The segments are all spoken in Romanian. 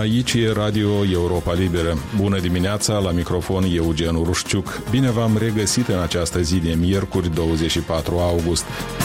Aici e Radio Europa Liberă. Bună dimineața, la microfon Eugen Urușciuc. Bine v-am regăsit în această zi de miercuri, 24 august.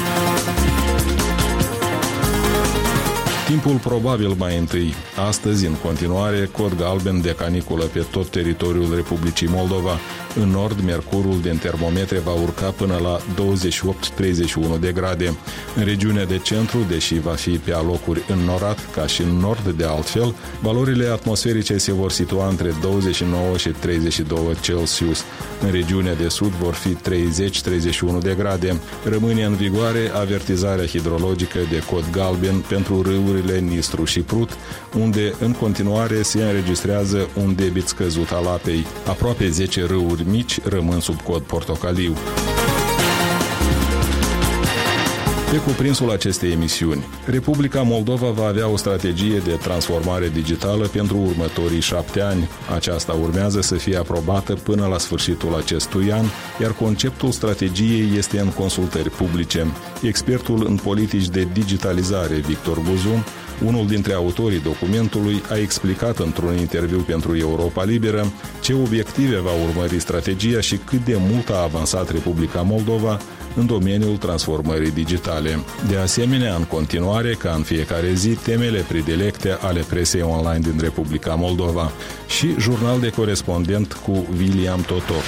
Timpul probabil mai întâi. Astăzi, în continuare, cod galben de caniculă pe tot teritoriul Republicii Moldova. În nord, mercurul din termometre va urca până la 28-31 de grade. În regiunea de centru, deși va fi pe alocuri înnorat, ca și în nord de altfel, valorile atmosferice se vor situa între 29 și 32 Celsius. În regiunea de sud vor fi 30-31 de grade. Rămâne în vigoare avertizarea hidrologică de cod galben pentru râurile Nistru și Prut, unde în continuare se înregistrează un debit scăzut al apei. Aproape 10 râuri mici rămân sub cod portocaliu. Pe cuprinsul acestei emisiuni, Republica Moldova va avea o strategie de transformare digitală pentru următorii 7 ani. Aceasta urmează să fie aprobată până la sfârșitul acestui an, iar conceptul strategiei este în consultări publice. Expertul în politici de digitalizare, Victor Guzun, unul dintre autorii documentului, a explicat într-un interviu pentru Europa Liberă ce obiective va urmări strategia și cât de mult a avansat Republica Moldova în domeniul transformării digitale. De asemenea, în continuare, ca în fiecare zi, temele predilecte ale presei online din Republica Moldova și jurnal de corespondent cu William Totoc.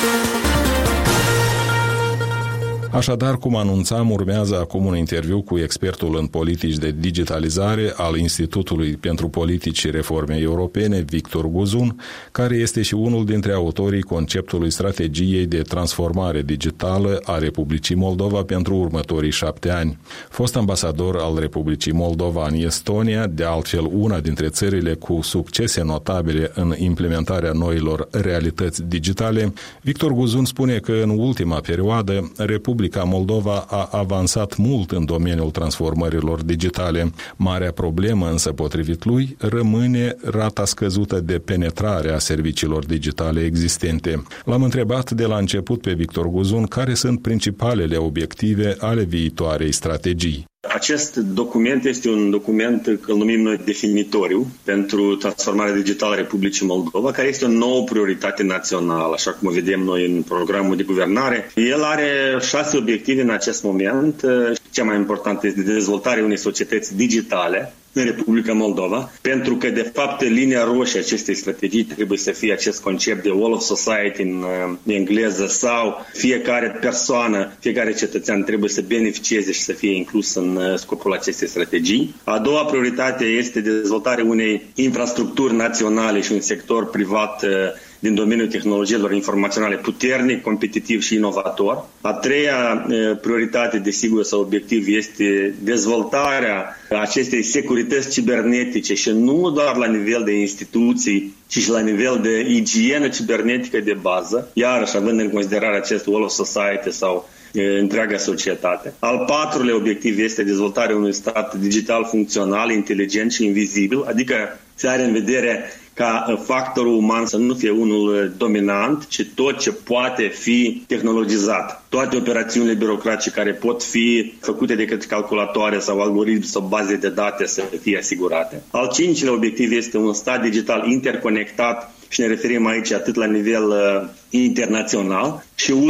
Așadar, cum anunțam, urmează acum un interviu cu expertul în politici de digitalizare al Institutului pentru Politici și Reforme Europene, Victor Guzun, care este și unul dintre autorii conceptului strategiei de transformare digitală a Republicii Moldova pentru următorii 7 ani. Fost ambasador al Republicii Moldova în Estonia, de altfel una dintre țările cu succese notabile în implementarea noilor realități digitale, Victor Guzun spune că în ultima perioadă Republica Moldova a avansat mult în domeniul transformărilor digitale. Marea problemă, însă, potrivit lui, rămâne rata scăzută de penetrare a serviciilor digitale existente. L-am întrebat de la început pe Victor Guzun care sunt principalele obiective ale viitoarei strategii. Acest document este un document, îl numim noi definitoriu, pentru transformarea digitală a Republicii Moldova, care este o nouă prioritate națională, așa cum o vedem noi în programul de guvernare. El are 6 obiective în acest moment. Cea mai importantă este dezvoltarea unei societăți digitale în Republica Moldova, pentru că, de fapt, linia roșie acestei strategii trebuie să fie acest concept de whole of society în engleză, sau fiecare persoană, fiecare cetățean trebuie să beneficieze și să fie inclus în scopul acestei strategii. A doua prioritate este dezvoltarea unei infrastructuri naționale și un sector privat din domeniul tehnologiilor informaționale puternic, competitiv și inovator. A treia prioritate, desigur, sau obiectiv este dezvoltarea acestei securități cibernetice și nu doar la nivel de instituții, ci și la nivel de igienă cibernetică de bază, iarăși având în considerare acest whole of society sau întreaga societate. Al patrulea obiectiv este dezvoltarea unui stat digital funcțional, inteligent și invizibil, adică se are în vedere ca factorul uman să nu fie unul dominant, ci tot ce poate fi tehnologizat. Toate operațiunile birocratice care pot fi făcute de către calculatoare sau algoritmi sau baze de date să fie asigurate. Al cincilea obiectiv este un stat digital interconectat și ne referim aici atât la nivel internațional și